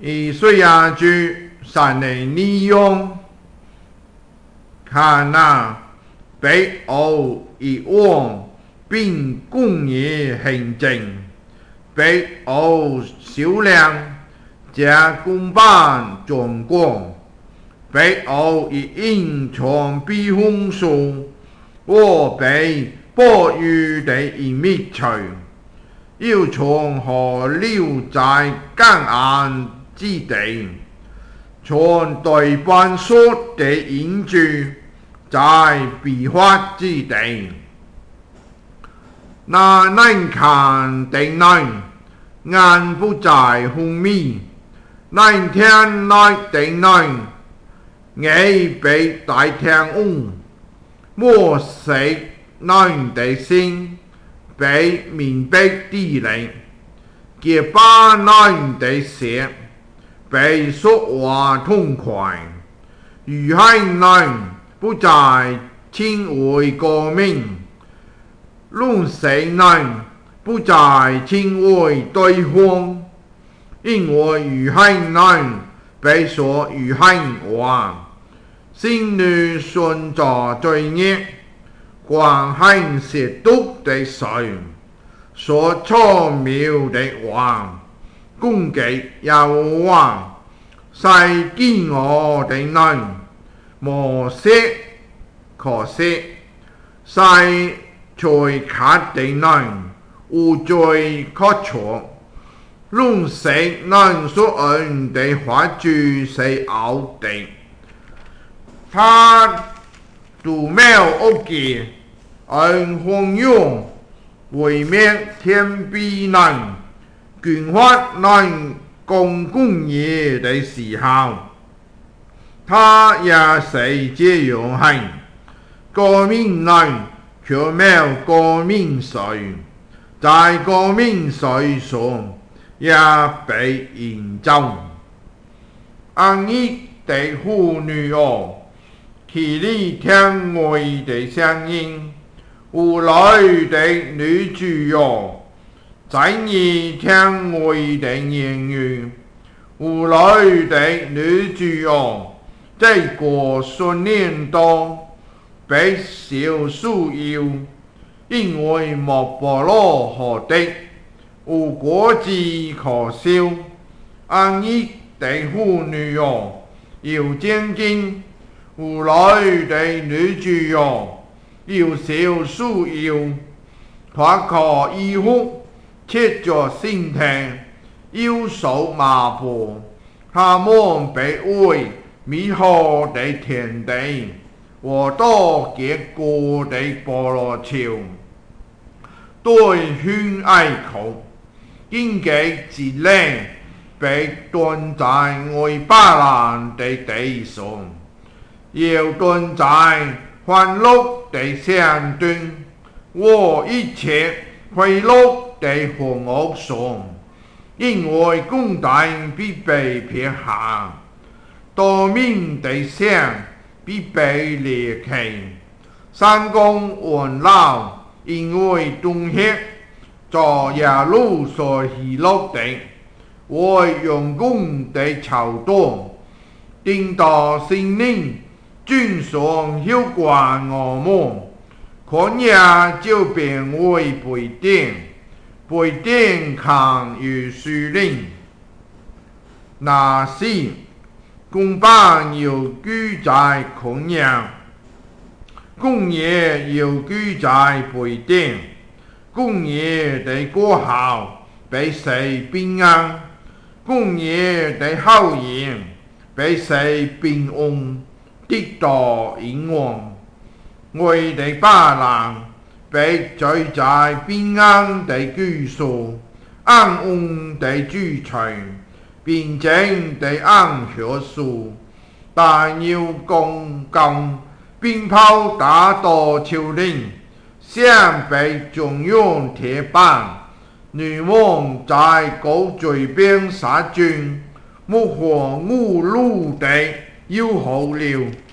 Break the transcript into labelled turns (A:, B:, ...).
A: 以虽然居山内利用，看那北欧以往并共业行政，北欧销量加公办中国，北欧以隐藏避风树，我被暴雨的一灭除，又从河流在江岸之地，从对半所的隐居在避发之地。那难看的难，眼不在红米；难听来的难，耳被大天乌。莫死难的心，被明白地灵；结巴难的血，被说话痛快。遇害难不在亲为革命。论死难不在亲为对方，因为遇害难被说遇害话，心里存着罪孽，光恨亵渎的罪，说错谬的话，攻击有话，世见我的难，莫惜可惜，世隨卡的難，無罪可錯，論死難所恩的法具是奧的，他獨沒屋企，恩弘揚，為滅天必難，軍法難公共業的時候，他也是這樣行，革命難。卻沒有革命誰，在革命誰上也被引導。安逸的婦女哦，氣力聽外的聲音；無奈的女主哦，在意聽外的言語；無奈的女主哦，在過順年多。被少數要，因為莫不羅河的，無果子可笑。安逸的婦女哦，要堅堅；無奈的女主哦，要少數要。他可衣服切着心田，腰手麻布，他們被為美好的天地。我多結果的菠蘿潮，對勸哀求，經濟之力被斷在外巴蘭的地上，要斷在歡樂的山端，我一切快樂的紅屋上，因為共黨必被撇下，多命的山。必被裂開，山公完鬧，因為東協在耶路所喜樂的，為用功的橋段，定到心靈，尊崇hiệu quả我們，看也就變為背典，背典抗於樹林，那時。公辦要居在孔陽，公業要居在背典，公業的過後被誰平安？公業的後人被誰平安？得到永王，我的巴蘭被聚在平安的居所，安穩的居處。並正地安學術，但要公共鞭炮打到丘陵，向北中央鐵板，女王在高嘴邊殺菌，木火無路地要好了。